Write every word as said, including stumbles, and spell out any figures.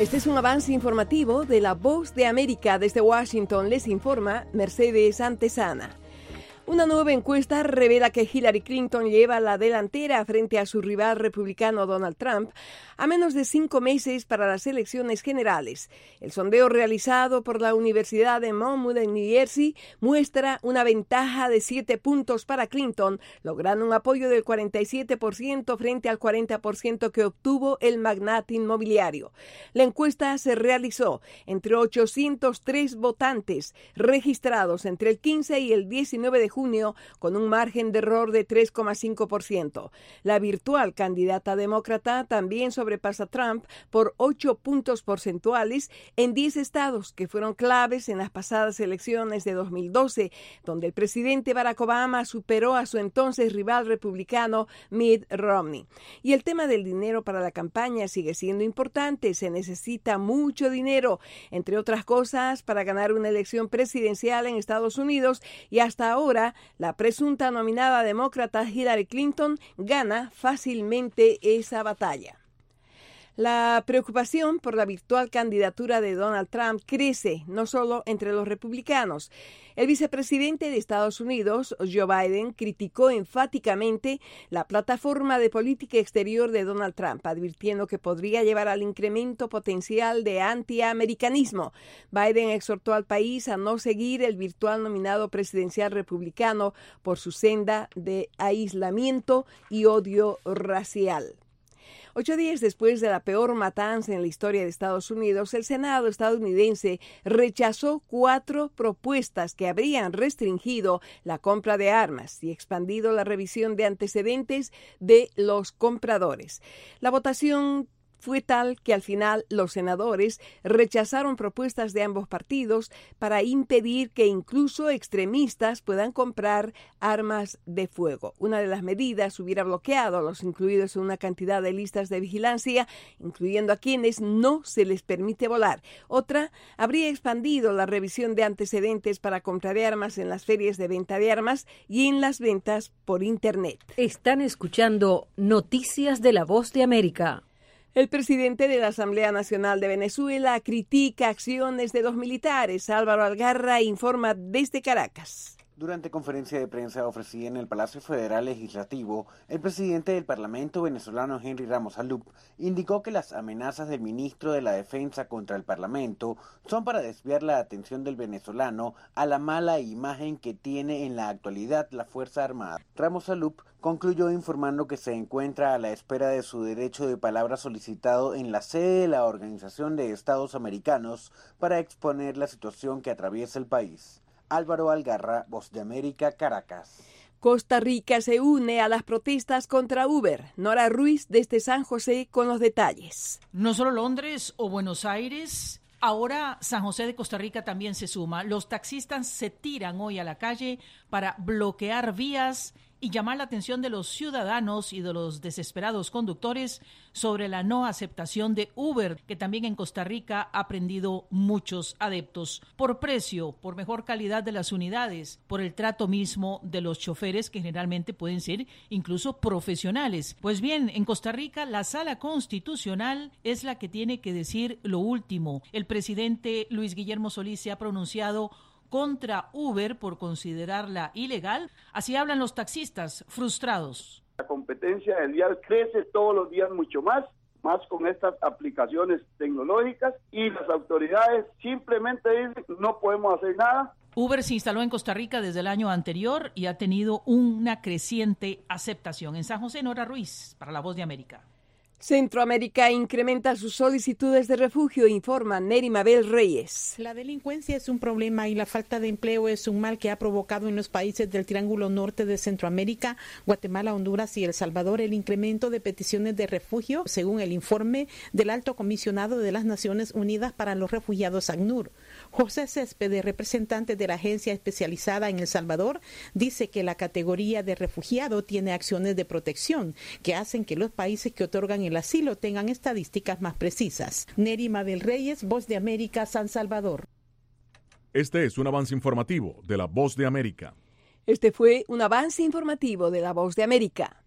Este es un avance informativo de La Voz de América. Desde Washington les informa Mercedes Antesana. Una nueva encuesta revela que Hillary Clinton lleva la delantera frente a su rival republicano Donald Trump a menos de cinco meses para las elecciones generales. El sondeo realizado por la Universidad de Monmouth en New Jersey muestra una ventaja de siete puntos para Clinton, logrando un apoyo del cuarenta y siete por ciento frente al cuarenta por ciento que obtuvo el magnate inmobiliario. La encuesta se realizó entre ochocientos tres votantes registrados entre el quince y el diecinueve de junio con un margen de error de tres coma cinco por ciento. La virtual candidata demócrata también sobrepasa a Trump por ocho puntos porcentuales en diez estados que fueron claves en las pasadas elecciones de dos mil doce, donde el presidente Barack Obama superó a su entonces rival republicano Mitt Romney. Y el tema del dinero para la campaña sigue siendo importante. Se necesita mucho dinero, entre otras cosas, para ganar una elección presidencial en Estados Unidos, y hasta ahora la presunta nominada demócrata Hillary Clinton gana fácilmente esa batalla. La preocupación por la virtual candidatura de Donald Trump crece, no solo entre los republicanos. El vicepresidente de Estados Unidos, Joe Biden, criticó enfáticamente la plataforma de política exterior de Donald Trump, advirtiendo que podría llevar al incremento potencial de antiamericanismo. Biden exhortó al país a no seguir el virtual nominado presidencial republicano por su senda de aislamiento y odio racial. Ocho días después de la peor matanza en la historia de Estados Unidos, el Senado estadounidense rechazó cuatro propuestas que habrían restringido la compra de armas y expandido la revisión de antecedentes de los compradores. La votación fue tal que al final los senadores rechazaron propuestas de ambos partidos para impedir que incluso extremistas puedan comprar armas de fuego. Una de las medidas hubiera bloqueado a los incluidos en una cantidad de listas de vigilancia, incluyendo a quienes no se les permite volar. Otra habría expandido la revisión de antecedentes para comprar armas en las ferias de venta de armas y en las ventas por Internet. Están escuchando Noticias de La Voz de América. El presidente de la Asamblea Nacional de Venezuela critica acciones de los militares. Álvaro Algarra informa desde Caracas. Durante conferencia de prensa ofrecida en el Palacio Federal Legislativo, el presidente del Parlamento venezolano Henry Ramos Alup indicó que las amenazas del ministro de la Defensa contra el Parlamento son para desviar la atención del venezolano a la mala imagen que tiene en la actualidad la Fuerza Armada. Ramos Alup concluyó informando que se encuentra a la espera de su derecho de palabra solicitado en la sede de la Organización de Estados Americanos para exponer la situación que atraviesa el país. Álvaro Algarra, Voz de América, Caracas. Costa Rica se une a las protestas contra Uber. Nora Ruiz desde San José con los detalles. No solo Londres o Buenos Aires, ahora San José de Costa Rica también se suma. Los taxistas se tiran hoy a la calle para bloquear vías y llamar la atención de los ciudadanos y de los desesperados conductores sobre la no aceptación de Uber, que también en Costa Rica ha prendido muchos adeptos. Por precio, por mejor calidad de las unidades, por el trato mismo de los choferes, que generalmente pueden ser incluso profesionales. Pues bien, en Costa Rica la Sala Constitucional es la que tiene que decir lo último. El presidente Luis Guillermo Solís se ha pronunciado contra Uber por considerarla ilegal. Así hablan los taxistas frustrados. La competencia del vial crece todos los días mucho más, más con estas aplicaciones tecnológicas, y las autoridades simplemente dicen no podemos hacer nada. Uber se instaló en Costa Rica desde el año anterior y ha tenido una creciente aceptación. En San José, Nora Ruiz, para La Voz de América. Centroamérica incrementa sus solicitudes de refugio, informa Neri Mabel Reyes. La delincuencia es un problema y la falta de empleo es un mal que ha provocado en los países del Triángulo Norte de Centroamérica, Guatemala, Honduras y El Salvador, el incremento de peticiones de refugio, según el informe del Alto Comisionado de las Naciones Unidas para los Refugiados, ACNUR. José Céspedes, representante de la agencia especializada en El Salvador, dice que la categoría de refugiado tiene acciones de protección que hacen que los países que otorgan el asilo tengan estadísticas más precisas. Neri Mabel Reyes, Voz de América, San Salvador. Este es un avance informativo de La Voz de América. Este fue un avance informativo de La Voz de América.